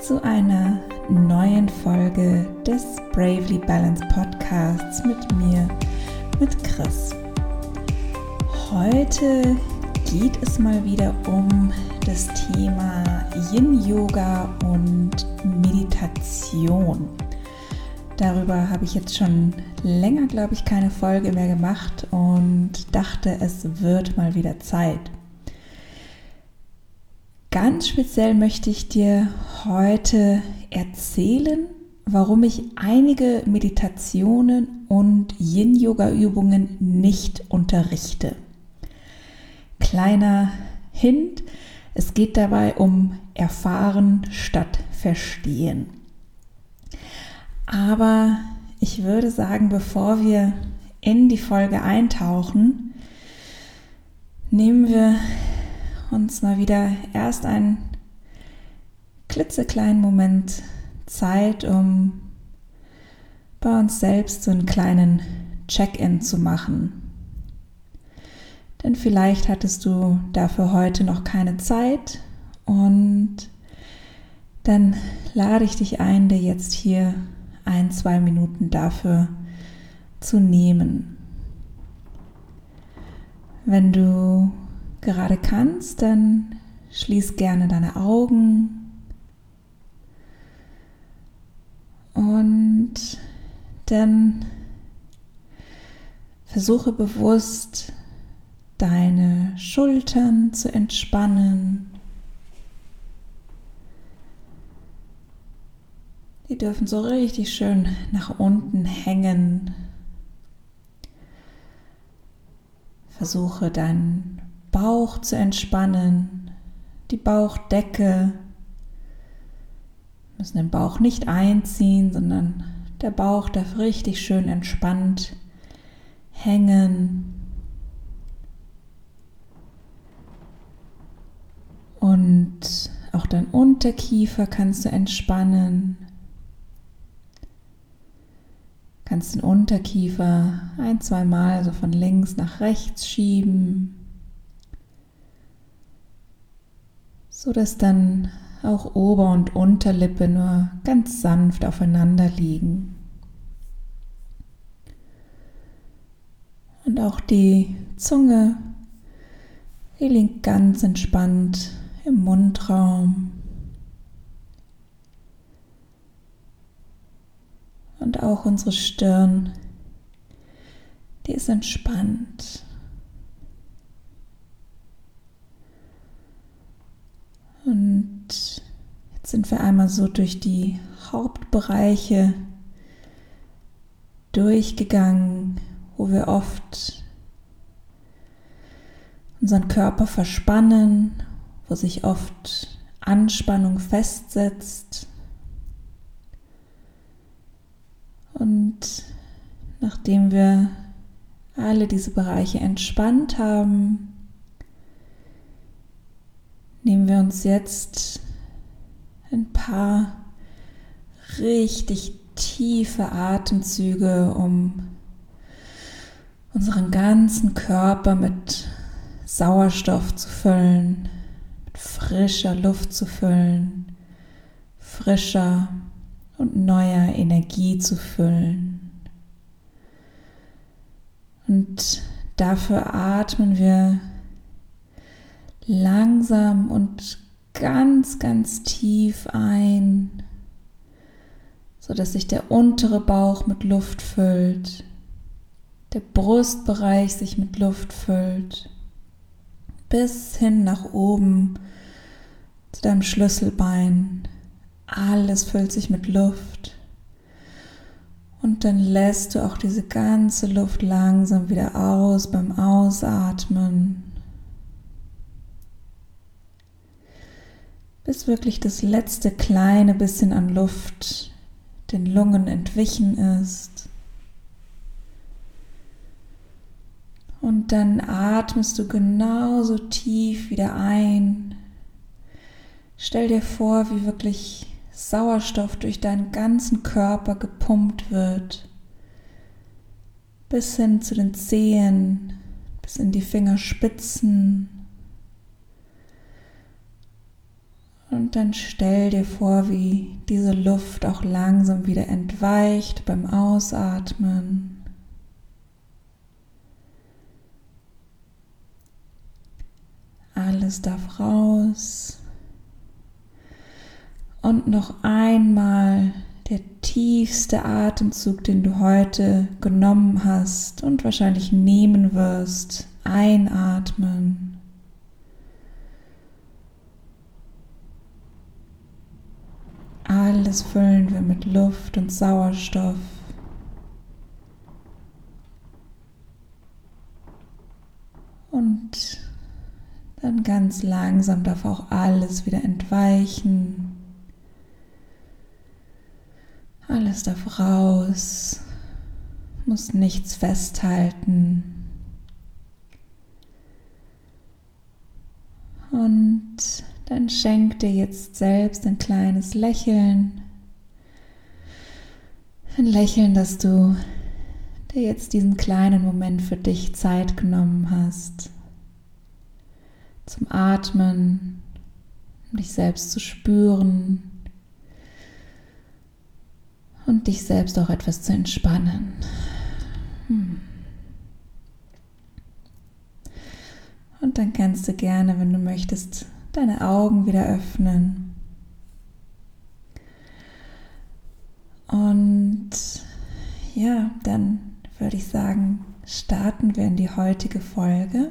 zu einer neuen Folge des Bravely Balanced Podcasts mit mir, mit Chris. Heute geht es mal wieder um das Thema Yin-Yoga und Meditation. Darüber habe ich jetzt schon länger, glaube ich, keine Folge mehr gemacht und dachte, es wird mal wieder Zeit. Ganz speziell möchte ich dir heute erzählen, warum ich einige Meditationen und Yin-Yoga-Übungen nicht unterrichte. Kleiner Hint, es geht dabei um Erfahren statt Verstehen. Aber ich würde sagen, bevor wir in die Folge eintauchen, nehmen wir uns mal wieder erst einen klitzekleinen Moment Zeit, um bei uns selbst so einen kleinen Check-in zu machen. Denn vielleicht hattest du dafür heute noch keine Zeit und dann lade ich dich ein, dir jetzt hier 1-2 Minuten dafür zu nehmen. Wenn du gerade kannst, dann schließ gerne deine Augen und dann versuche bewusst deine Schultern zu entspannen. Die dürfen so richtig schön nach unten hängen. Versuche deinen Bauch zu entspannen, die Bauchdecke. Wir müssen den Bauch nicht einziehen, sondern der Bauch darf richtig schön entspannt hängen. Und auch dein Unterkiefer kannst du entspannen. Kannst den Unterkiefer 1-2 Mal so von links nach rechts schieben, so dass dann auch Ober- und Unterlippe nur ganz sanft aufeinander liegen. Und auch die Zunge, die liegt ganz entspannt im Mundraum. Und auch unsere Stirn, die ist entspannt. Und jetzt sind wir einmal so durch die Hauptbereiche durchgegangen, wo wir oft unseren Körper verspannen, wo sich oft Anspannung festsetzt. Und nachdem wir alle diese Bereiche entspannt haben, nehmen wir uns jetzt ein paar richtig tiefe Atemzüge, um unseren ganzen Körper mit Sauerstoff zu füllen, mit frischer Luft zu füllen, frischer und neuer Energie zu füllen. Und dafür atmen wir langsam und ganz, ganz tief ein, sodass sich der untere Bauch mit Luft füllt, der Brustbereich sich mit Luft füllt, bis hin nach oben zu deinem Schlüsselbein. Alles füllt sich mit Luft und dann lässt du auch diese ganze Luft langsam wieder aus beim Ausatmen, bis wirklich das letzte kleine bisschen an Luft den Lungen entwichen ist. Und dann atmest du genauso tief wieder ein. Stell dir vor, wie wirklich Sauerstoff durch deinen ganzen Körper gepumpt wird, bis hin zu den Zehen, bis in die Fingerspitzen Und dann stell dir vor, wie diese Luft auch langsam wieder entweicht beim Ausatmen. Alles darf raus. Und noch einmal der tiefste Atemzug, den du heute genommen hast und wahrscheinlich nehmen wirst. Einatmen. Alles füllen wir mit Luft und Sauerstoff. Und dann ganz langsam darf auch alles wieder entweichen. Alles darf raus, muss nichts festhalten. Und dann schenk dir jetzt selbst ein kleines Lächeln. Ein Lächeln, dass du dir jetzt diesen kleinen Moment für dich Zeit genommen hast. Zum Atmen, um dich selbst zu spüren. Und dich selbst auch etwas zu entspannen. Und dann kannst du gerne, wenn du möchtest, deine Augen wieder öffnen. Und ja, dann würde ich sagen, starten wir in die heutige Folge.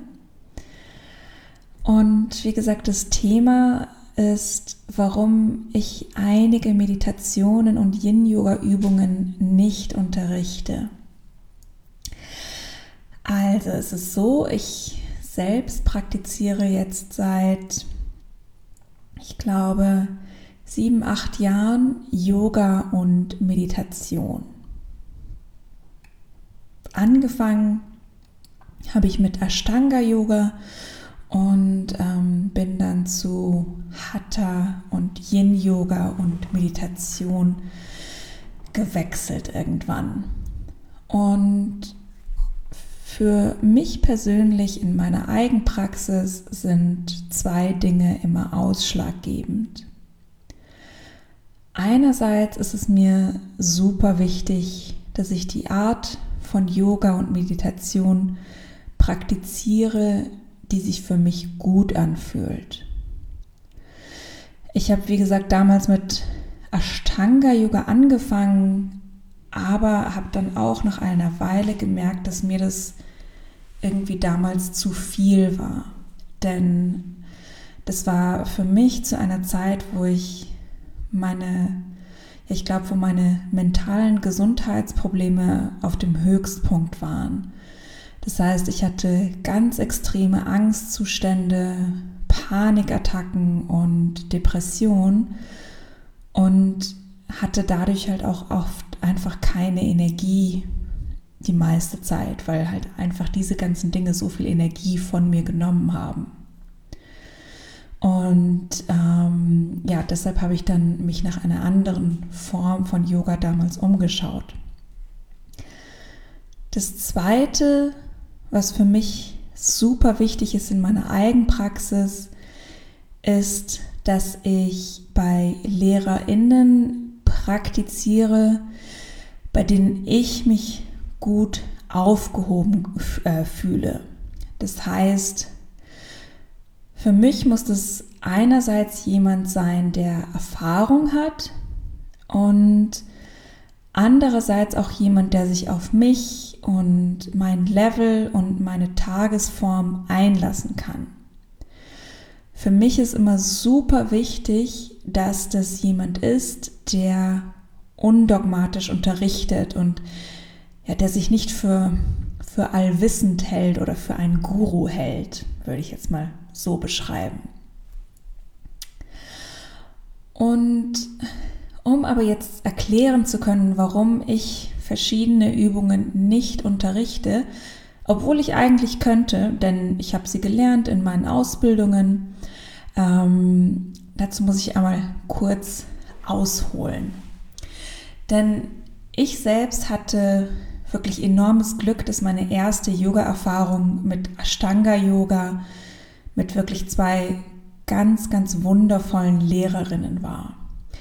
Und wie gesagt, das Thema ist, warum ich einige Meditationen und Yin-Yoga-Übungen nicht unterrichte. Also es ist so, ich selbst praktiziere jetzt seit, ich glaube, 7, 8 Jahren Yoga und Meditation. Angefangen habe ich mit Ashtanga-Yoga und bin dann zu Hatha und Yin-Yoga und Meditation gewechselt irgendwann. Und für mich persönlich in meiner Eigenpraxis sind 2 Dinge immer ausschlaggebend. Einerseits ist es mir super wichtig, dass ich die Art von Yoga und Meditation praktiziere, die sich für mich gut anfühlt. Ich habe, wie gesagt, damals mit Ashtanga-Yoga angefangen, aber habe dann auch nach einer Weile gemerkt, dass mir das irgendwie damals zu viel war. Denn das war für mich zu einer Zeit, wo meine mentalen Gesundheitsprobleme auf dem Höchstpunkt waren. Das heißt, ich hatte ganz extreme Angstzustände, Panikattacken und Depressionen und hatte dadurch halt auch oft einfach keine Energie die meiste Zeit, weil halt einfach diese ganzen Dinge so viel Energie von mir genommen haben. Und deshalb habe ich dann mich nach einer anderen Form von Yoga damals umgeschaut. Das Zweite, was für mich super wichtig ist in meiner Eigenpraxis, ist, dass ich bei LehrerInnen praktiziere, bei denen ich mich gut aufgehoben fühle. Das heißt, für mich muss das einerseits jemand sein, der Erfahrung hat und andererseits auch jemand, der sich auf mich und mein Level und meine Tagesform einlassen kann. Für mich ist immer super wichtig, dass das jemand ist, der undogmatisch unterrichtet und ja, der sich nicht für allwissend hält oder für einen Guru hält, würde ich jetzt mal so beschreiben. Und um aber jetzt erklären zu können, warum ich verschiedene Übungen nicht unterrichte, obwohl ich eigentlich könnte, denn ich habe sie gelernt in meinen Ausbildungen, dazu muss ich einmal kurz ausholen. Denn ich selbst hatte wirklich enormes Glück, dass meine erste Yoga-Erfahrung mit Ashtanga-Yoga, mit wirklich 2 ganz, ganz wundervollen Lehrerinnen war.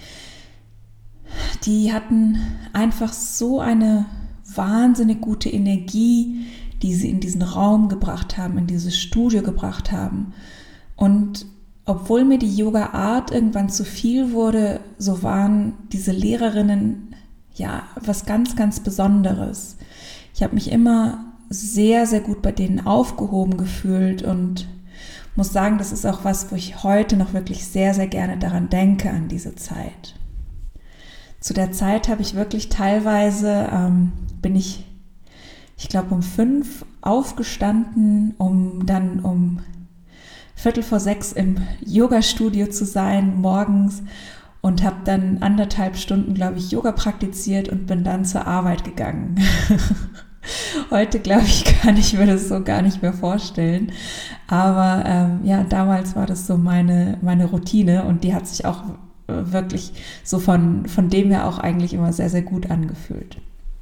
Die hatten einfach so eine wahnsinnig gute Energie, die sie in diesen Raum gebracht haben, in dieses Studio gebracht haben. Und obwohl mir die Yoga-Art irgendwann zu viel wurde, so waren diese Lehrerinnen ja was ganz, ganz Besonderes. Ich habe mich immer sehr, sehr gut bei denen aufgehoben gefühlt und muss sagen, das ist auch was, wo ich heute noch wirklich sehr, sehr gerne daran denke, an diese Zeit. Zu der Zeit habe ich wirklich teilweise, bin ich glaube um 5 aufgestanden, um dann um 5:45 im Yoga-Studio zu sein morgens und habe dann 1,5 Stunden, glaube ich, Yoga praktiziert und bin dann zur Arbeit gegangen. Heute, glaube ich, kann ich mir das so gar nicht mehr vorstellen. Aber damals war das so meine Routine und die hat sich auch wirklich so von dem her auch eigentlich immer sehr, sehr gut angefühlt.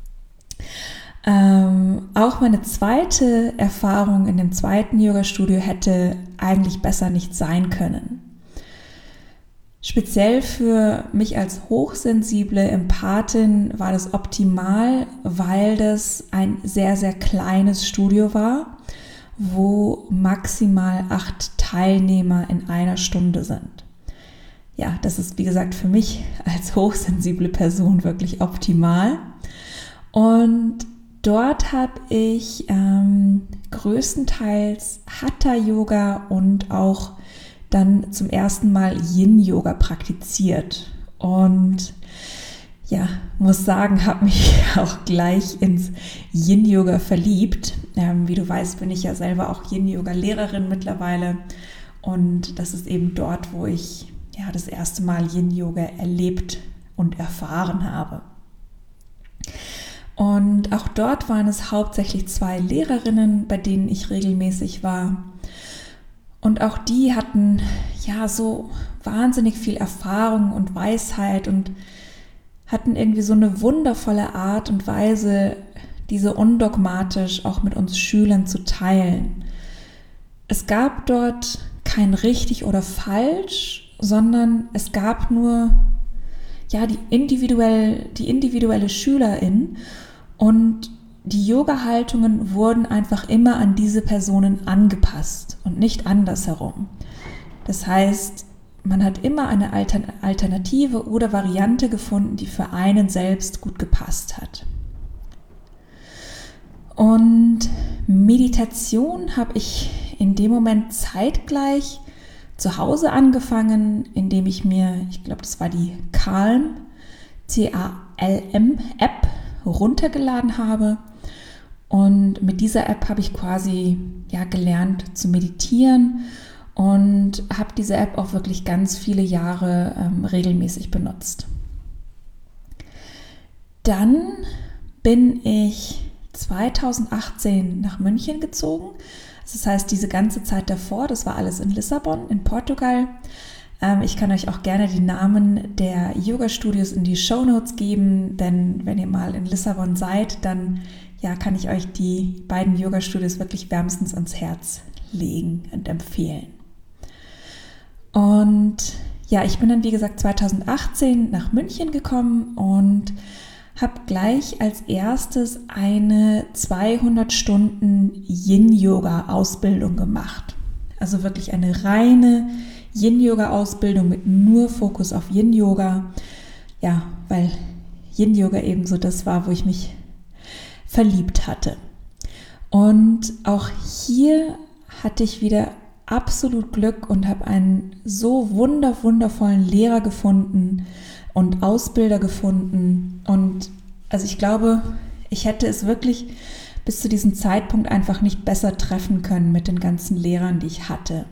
Auch meine zweite Erfahrung in dem zweiten Yoga-Studio hätte eigentlich besser nicht sein können. Speziell für mich als hochsensible Empathin war das optimal, weil das ein sehr, sehr kleines Studio war, wo maximal 8 Teilnehmer in einer Stunde sind. Ja, das ist, wie gesagt, für mich als hochsensible Person wirklich optimal. Und dort habe ich größtenteils Hatha-Yoga und auch dann zum ersten Mal Yin-Yoga praktiziert. Und ja, muss sagen, habe mich auch gleich ins Yin-Yoga verliebt. Wie du weißt, bin ich ja selber auch Yin-Yoga-Lehrerin mittlerweile. Und das ist eben dort, wo ich das erste Mal Yin-Yoga erlebt und erfahren habe. Und auch dort waren es hauptsächlich 2 Lehrerinnen, bei denen ich regelmäßig war. Und auch die hatten so wahnsinnig viel Erfahrung und Weisheit und hatten irgendwie so eine wundervolle Art und Weise, diese undogmatisch auch mit uns Schülern zu teilen. Es gab dort kein richtig oder falsch, sondern es gab nur die individuelle Schülerin und die Yoga-Haltungen wurden einfach immer an diese Personen angepasst und nicht andersherum. Das heißt, man hat immer eine Alternative oder Variante gefunden, die für einen selbst gut gepasst hat. Und Meditation habe ich in dem Moment zeitgleich zu Hause angefangen, indem ich mir, ich glaube, das war die Calm, C-A-L-M-App runtergeladen habe. Und mit dieser App habe ich quasi gelernt zu meditieren und habe diese App auch wirklich ganz viele Jahre regelmäßig benutzt. Dann bin ich 2018 nach München gezogen. Das heißt, diese ganze Zeit davor, das war alles in Lissabon, in Portugal. Ich kann euch auch gerne die Namen der Yoga-Studios in die Shownotes geben, denn wenn ihr mal in Lissabon seid, dann kann ich euch die beiden Yoga-Studios wirklich wärmstens ans Herz legen und empfehlen. Und ich bin dann, wie gesagt, 2018 nach München gekommen und habe gleich als erstes eine 200 Stunden Yin-Yoga-Ausbildung gemacht. Also wirklich eine reine Yin-Yoga-Ausbildung mit nur Fokus auf Yin-Yoga. Ja, weil Yin-Yoga eben so das war, wo ich mich verliebt hatte. Und auch hier hatte ich wieder absolut Glück und habe einen so wundervollen Lehrer gefunden und Ausbilder gefunden. Und also ich glaube, ich hätte es wirklich bis zu diesem Zeitpunkt einfach nicht besser treffen können mit den ganzen Lehrern, die ich hatte.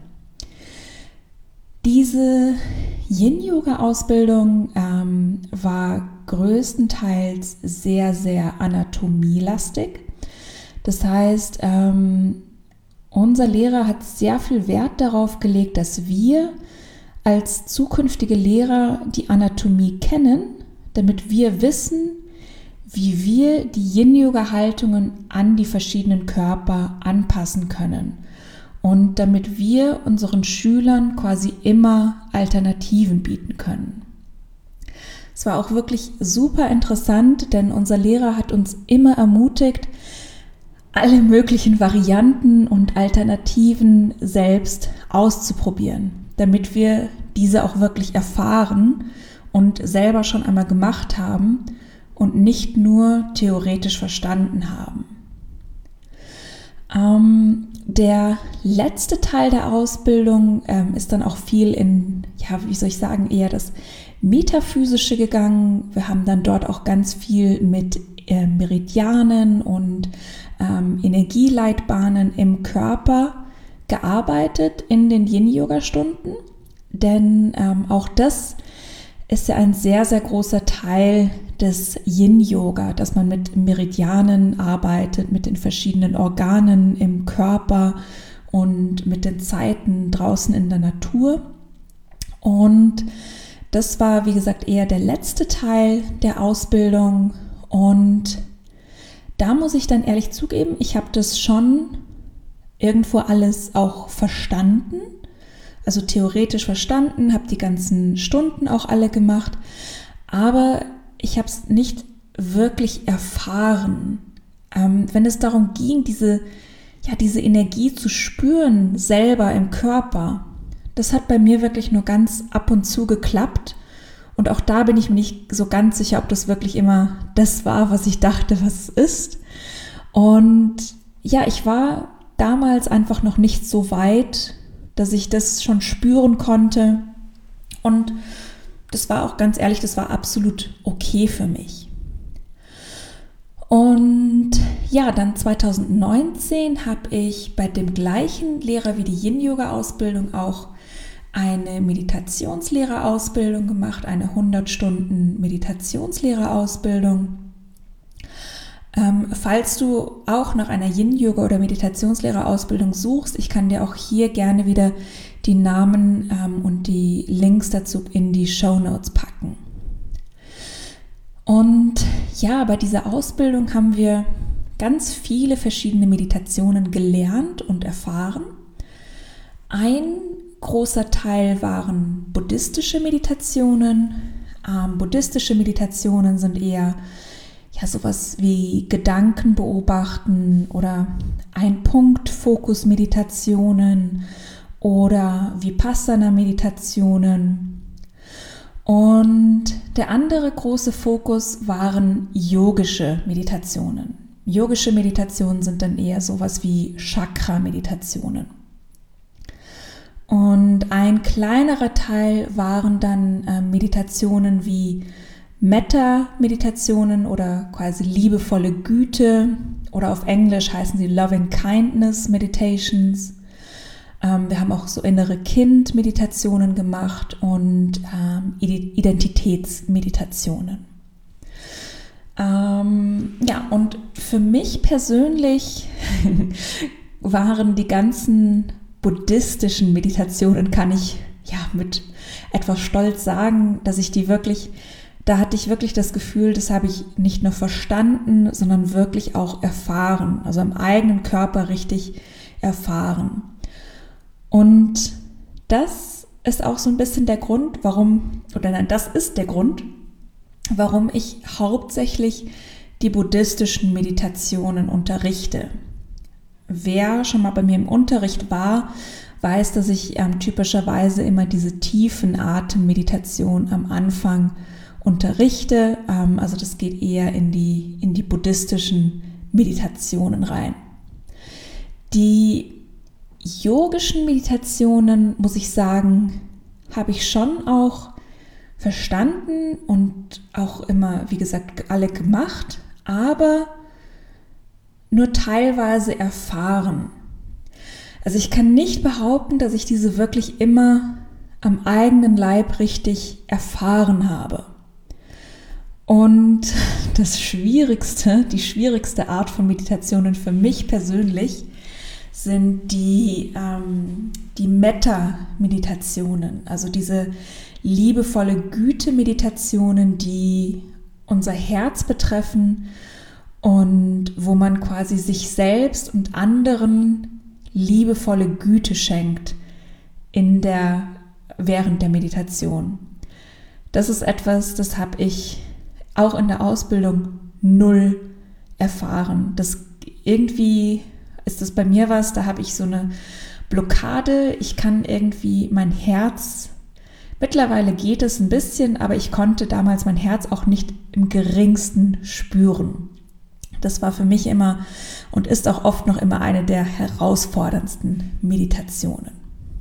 Diese Yin-Yoga-Ausbildung war größtenteils sehr, sehr anatomielastig. Das heißt, unser Lehrer hat sehr viel Wert darauf gelegt, dass wir als zukünftige Lehrer die Anatomie kennen, damit wir wissen, wie wir die Yin-Yoga-Haltungen an die verschiedenen Körper anpassen können. und damit wir unseren Schülern quasi immer Alternativen bieten können. Es war auch wirklich super interessant, denn unser Lehrer hat uns immer ermutigt, alle möglichen Varianten und Alternativen selbst auszuprobieren, damit wir diese auch wirklich erfahren und selber schon einmal gemacht haben und nicht nur theoretisch verstanden haben. Der letzte Teil der Ausbildung ist dann auch viel in, eher das Metaphysische gegangen. Wir haben dann dort auch ganz viel mit Meridianen und Energieleitbahnen im Körper gearbeitet in den Yin-Yoga-Stunden, denn auch das ist ja ein sehr, sehr großer Teil des Yin-Yoga, dass man mit Meridianen arbeitet, mit den verschiedenen Organen im Körper und mit den Zeiten draußen in der Natur. Und das war, wie gesagt, eher der letzte Teil der Ausbildung. Und da muss ich dann ehrlich zugeben, ich habe das schon irgendwo alles auch verstanden, also theoretisch verstanden, habe die ganzen Stunden auch alle gemacht, aber ich habe es nicht wirklich erfahren. Wenn es darum ging, diese Energie zu spüren, selber im Körper, das hat bei mir wirklich nur ganz ab und zu geklappt. Und auch da bin ich mir nicht so ganz sicher, ob das wirklich immer das war, was ich dachte, was es ist. Und ja, ich war damals einfach noch nicht so weit, dass ich das schon spüren konnte. Und das war auch ganz ehrlich, das war absolut okay für mich. Und ja, dann 2019 habe ich bei dem gleichen Lehrer wie die Yin-Yoga-Ausbildung auch eine Meditationslehrerausbildung gemacht, eine 100 Stunden Meditationslehrerausbildung. Falls du auch nach einer Yin-Yoga- oder Meditationslehrerausbildung suchst, ich kann dir auch hier gerne wieder die Namen und die Links dazu in die Shownotes packen. Und ja, bei dieser Ausbildung haben wir ganz viele verschiedene Meditationen gelernt und erfahren. Ein großer Teil waren buddhistische Meditationen. Buddhistische Meditationen sind eher sowas wie Gedanken beobachten oder Ein-Punkt-Fokus-Meditationen oder Vipassana-Meditationen. Und der andere große Fokus waren yogische Meditationen. Yogische Meditationen sind dann eher sowas wie Chakra-Meditationen. Und ein kleinerer Teil waren dann Meditationen wie Metta-Meditationen oder quasi liebevolle Güte oder auf Englisch heißen sie Loving Kindness Meditations. Wir haben auch so innere Kind-Meditationen gemacht und Identitätsmeditationen. Und für mich persönlich waren die ganzen buddhistischen Meditationen, kann ich mit etwas Stolz sagen, dass ich die wirklich, da hatte ich wirklich das Gefühl, das habe ich nicht nur verstanden, sondern wirklich auch erfahren, also im eigenen Körper richtig erfahren. Und das ist auch so ein bisschen der Grund, warum ich hauptsächlich die buddhistischen Meditationen unterrichte. Wer schon mal bei mir im Unterricht war, weiß, dass ich typischerweise immer diese tiefen Atemmeditation am Anfang unterrichte. Also das geht eher in die buddhistischen Meditationen rein. Die yogischen Meditationen, muss ich sagen, habe ich schon auch verstanden und auch immer, wie gesagt, alle gemacht, aber nur teilweise erfahren. Also ich kann nicht behaupten, dass ich diese wirklich immer am eigenen Leib richtig erfahren habe. Und die schwierigste Art von Meditationen für mich persönlich sind die Metta-Meditationen, also diese liebevolle Güte-Meditationen, die unser Herz betreffen und wo man quasi sich selbst und anderen liebevolle Güte schenkt während der Meditation. Das ist etwas, das habe ich auch in der Ausbildung null erfahren. Irgendwie ist das bei mir was, da habe ich so eine Blockade. Ich kann irgendwie mein Herz, mittlerweile geht es ein bisschen, aber ich konnte damals mein Herz auch nicht im geringsten spüren. Das war für mich immer und ist auch oft noch immer eine der herausforderndsten Meditationen.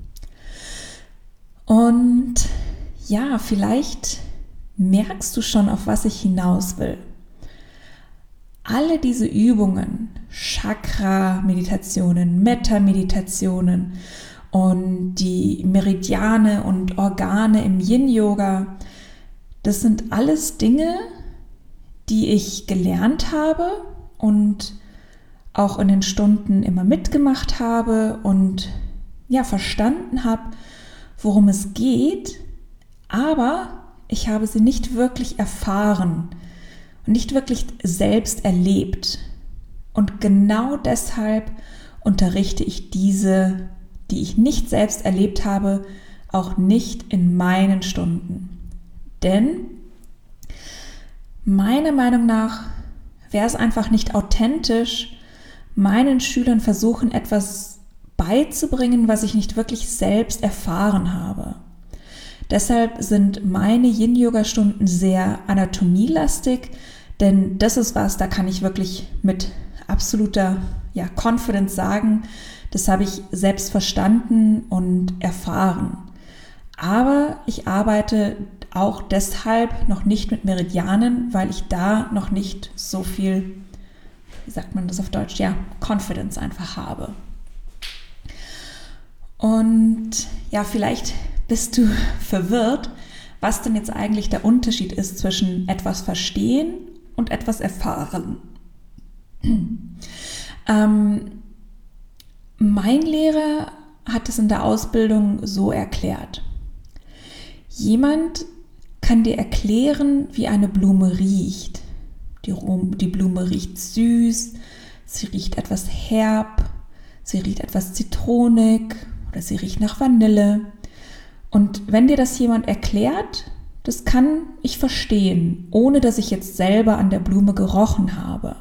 Und ja, vielleicht merkst du schon, auf was ich hinaus will. Alle diese Übungen, Chakra-Meditationen, Metta-Meditationen und die Meridiane und Organe im Yin-Yoga, das sind alles Dinge, die ich gelernt habe und auch in den Stunden immer mitgemacht habe und ja, verstanden habe, worum es geht, aber ich habe sie nicht wirklich erfahren und nicht wirklich selbst erlebt. Und genau deshalb unterrichte ich diese, die ich nicht selbst erlebt habe, auch nicht in meinen Stunden. Denn meiner Meinung nach wäre es einfach nicht authentisch, meinen Schülern versuchen, etwas beizubringen, was ich nicht wirklich selbst erfahren habe. Deshalb sind meine Yin-Yoga-Stunden sehr anatomielastig, denn das ist was, da kann ich wirklich mit absoluter Confidence sagen, das habe ich selbst verstanden und erfahren. Aber ich arbeite auch deshalb noch nicht mit Meridianen, weil ich da noch nicht so viel, wie sagt man das auf Deutsch, Confidence einfach habe. Und ja, vielleicht bist du verwirrt, was denn jetzt eigentlich der Unterschied ist zwischen etwas verstehen und etwas erfahren. Mein Lehrer hat es in der Ausbildung so erklärt. Jemand kann dir erklären, wie eine Blume riecht. Die Blume riecht süß, sie riecht etwas herb, sie riecht etwas zitronig oder sie riecht nach Vanille. Und wenn dir das jemand erklärt, das kann ich verstehen, ohne dass ich jetzt selber an der Blume gerochen habe.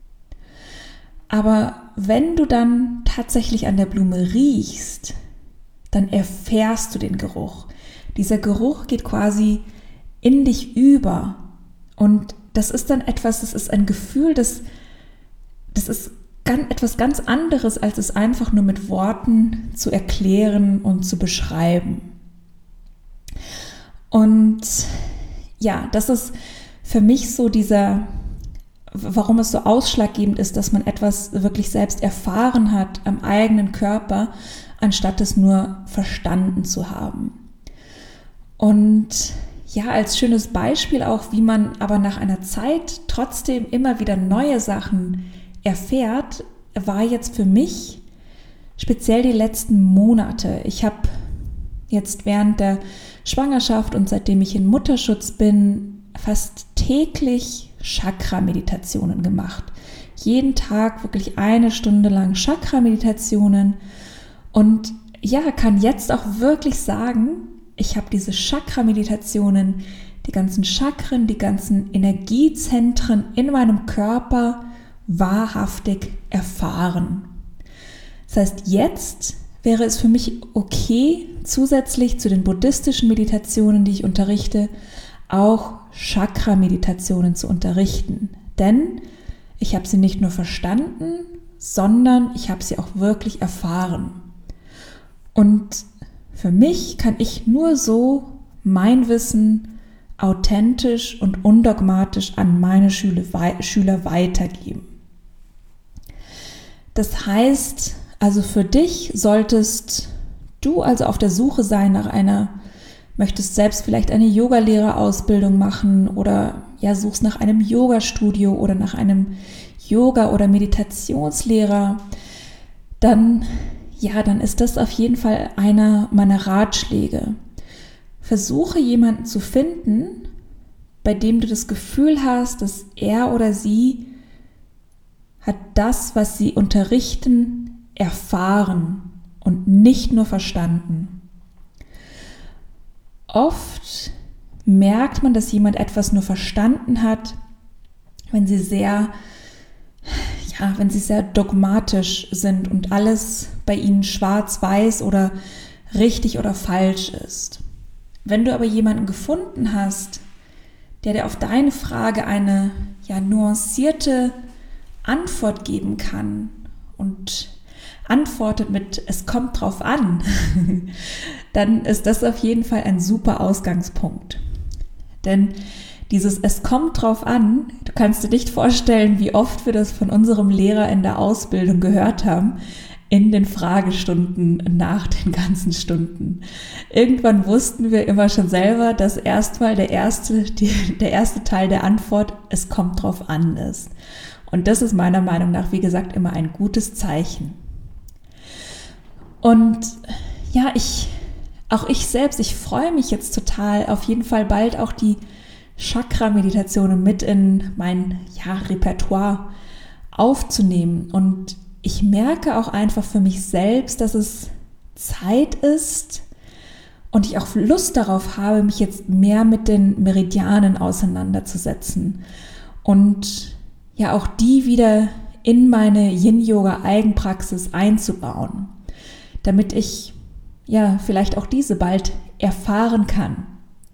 Aber wenn du dann tatsächlich an der Blume riechst, dann erfährst du den Geruch. Dieser Geruch geht quasi in dich über. Und das ist dann etwas, das ist ein Gefühl, das ist etwas ganz anderes, als es einfach nur mit Worten zu erklären und zu beschreiben. Und ja, das ist für mich so warum es so ausschlaggebend ist, dass man etwas wirklich selbst erfahren hat am eigenen Körper, anstatt es nur verstanden zu haben. Und ja, als schönes Beispiel auch, wie man aber nach einer Zeit trotzdem immer wieder neue Sachen erfährt, war jetzt für mich speziell die letzten Monate. Ich habe jetzt während der Schwangerschaft und seitdem ich in Mutterschutz bin, fast täglich Chakra-Meditationen gemacht. Jeden Tag wirklich 1 Stunde lang Chakra-Meditationen und ja, kann jetzt auch wirklich sagen, ich habe diese Chakra-Meditationen, die ganzen Chakren, die ganzen Energiezentren in meinem Körper wahrhaftig erfahren. Das heißt, jetzt wäre es für mich okay, zusätzlich zu den buddhistischen Meditationen, die ich unterrichte, auch Chakra-Meditationen zu unterrichten. Denn ich habe sie nicht nur verstanden, sondern ich habe sie auch wirklich erfahren. Und für mich kann ich nur so mein Wissen authentisch und undogmatisch an meine Schüler weitergeben. Das heißt, also für dich solltest du also auf der Suche sein möchtest selbst vielleicht eine Yogalehrerausbildung machen oder suchst nach einem Yoga-Studio oder nach einem Yoga- oder Meditationslehrer, dann ist das auf jeden Fall einer meiner Ratschläge. Versuche jemanden zu finden, bei dem du das Gefühl hast, dass er oder sie hat das, was sie unterrichten, erfahren und nicht nur verstanden. Oft merkt man, dass jemand etwas nur verstanden hat, wenn sie sehr dogmatisch sind und alles bei ihnen schwarz-weiß oder richtig oder falsch ist. Wenn du aber jemanden gefunden hast, der dir auf deine Frage eine nuancierte Antwort geben kann und antwortet mit "Es kommt drauf an", dann ist das auf jeden Fall ein super Ausgangspunkt. Denn dieses "Es kommt drauf an", du kannst dir nicht vorstellen, wie oft wir das von unserem Lehrer in der Ausbildung gehört haben, in den Fragestunden nach den ganzen Stunden. Irgendwann wussten wir immer schon selber, dass erstmal der erste Teil der Antwort "Es kommt drauf an" ist. Und das ist meiner Meinung nach, wie gesagt, immer ein gutes Zeichen. Und ja, ich selbst, ich freue mich jetzt total, auf jeden Fall bald auch die Chakra-Meditationen mit in mein Repertoire aufzunehmen. Und ich merke auch einfach für mich selbst, dass es Zeit ist und ich auch Lust darauf habe, mich jetzt mehr mit den Meridianen auseinanderzusetzen und ja auch die wieder in meine Yin-Yoga-Eigenpraxis einzubauen, damit ich vielleicht auch diese bald erfahren kann.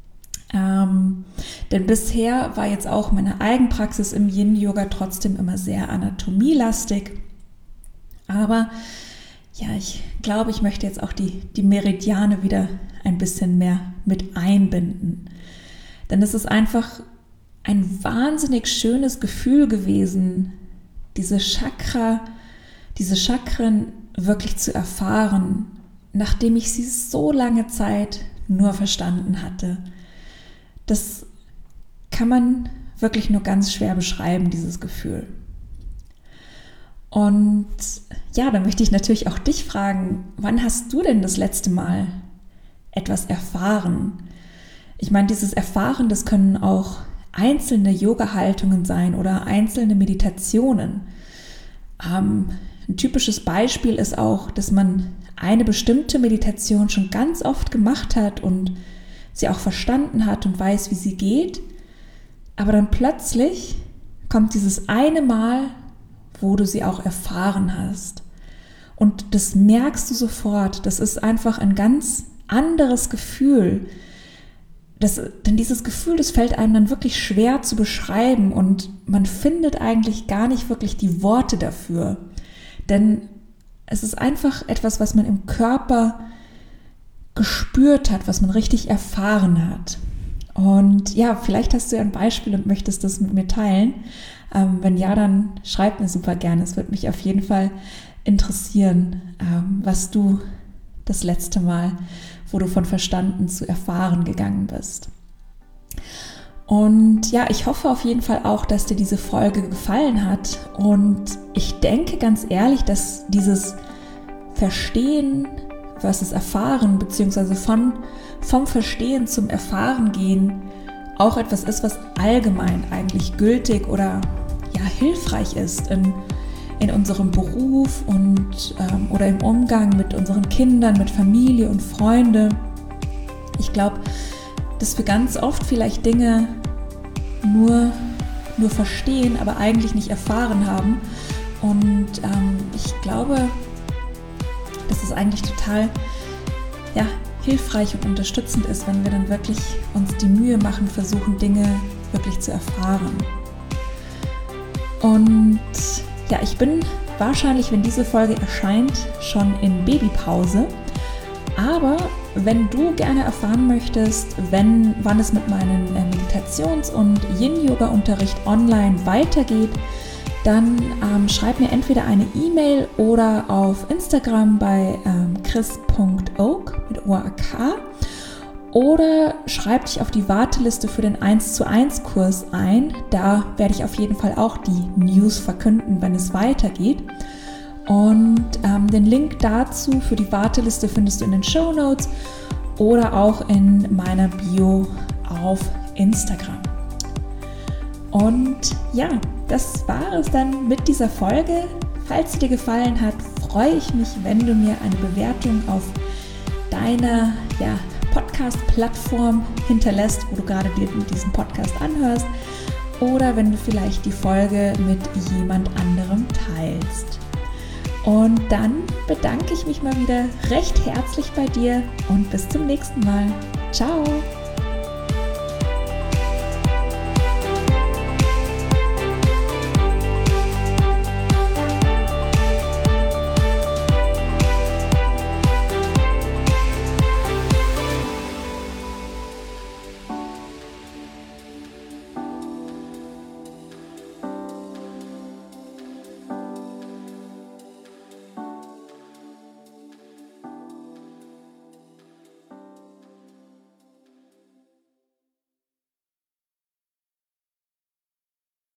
Denn bisher war jetzt auch meine Eigenpraxis im Yin-Yoga trotzdem immer sehr anatomielastig. Aber ich glaube, ich möchte jetzt auch die Meridiane wieder ein bisschen mehr mit einbinden. Denn es ist einfach ein wahnsinnig schönes Gefühl gewesen, diese Chakren wirklich zu erfahren, nachdem ich sie so lange Zeit nur verstanden hatte. Das kann man wirklich nur ganz schwer beschreiben, dieses Gefühl. Und da möchte ich natürlich auch dich fragen, wann hast du denn das letzte Mal etwas erfahren? Ich meine, dieses Erfahren, das können auch einzelne Yoga-Haltungen sein oder einzelne Meditationen. Ein typisches Beispiel ist auch, dass man eine bestimmte Meditation schon ganz oft gemacht hat und sie auch verstanden hat und weiß, wie sie geht, aber dann plötzlich kommt dieses eine Mal, wo du sie auch erfahren hast. Und das merkst du sofort, das ist einfach ein ganz anderes Gefühl. Denn dieses Gefühl, das fällt einem dann wirklich schwer zu beschreiben und man findet eigentlich gar nicht wirklich die Worte dafür. Denn es ist einfach etwas, was man im Körper gespürt hat, was man richtig erfahren hat. Und vielleicht hast du ja ein Beispiel und möchtest das mit mir teilen. Wenn ja, dann schreib mir super gerne. Es würde mich auf jeden Fall interessieren, was du das letzte Mal, wo du von verstanden zu erfahren gegangen bist. Und ich hoffe auf jeden Fall auch, dass dir diese Folge gefallen hat. Und ich denke ganz ehrlich, dass dieses Verstehen versus Erfahren, beziehungsweise vom Verstehen zum Erfahren gehen, auch etwas ist, was allgemein eigentlich gültig oder hilfreich ist in unserem Beruf und oder im Umgang mit unseren Kindern, mit Familie und Freunde. Ich glaube, dass wir ganz oft vielleicht Dinge nur verstehen, aber eigentlich nicht erfahren haben. Und ich glaube, dass es eigentlich total hilfreich und unterstützend ist, wenn wir dann wirklich uns die Mühe machen, versuchen, Dinge wirklich zu erfahren. Und ich bin wahrscheinlich, wenn diese Folge erscheint, schon in Babypause. Aber wenn du gerne erfahren möchtest, wann es mit meinem Meditations- und Yin-Yoga-Unterricht online weitergeht, dann schreib mir entweder eine E-Mail oder auf Instagram bei chris.oak mit OAK oder schreib dich auf die Warteliste für den 1:1 Kurs ein. Da werde ich auf jeden Fall auch die News verkünden, wenn es weitergeht. Und den Link dazu für die Warteliste findest du in den Shownotes oder auch in meiner Bio auf Instagram. Und das war es dann mit dieser Folge. Falls sie dir gefallen hat, freue ich mich, wenn du mir eine Bewertung auf deiner Podcast-Plattform hinterlässt, wo du gerade diesen Podcast anhörst, oder wenn du vielleicht die Folge mit jemand anderem teilst. Und dann bedanke ich mich mal wieder recht herzlich bei dir und bis zum nächsten Mal. Ciao!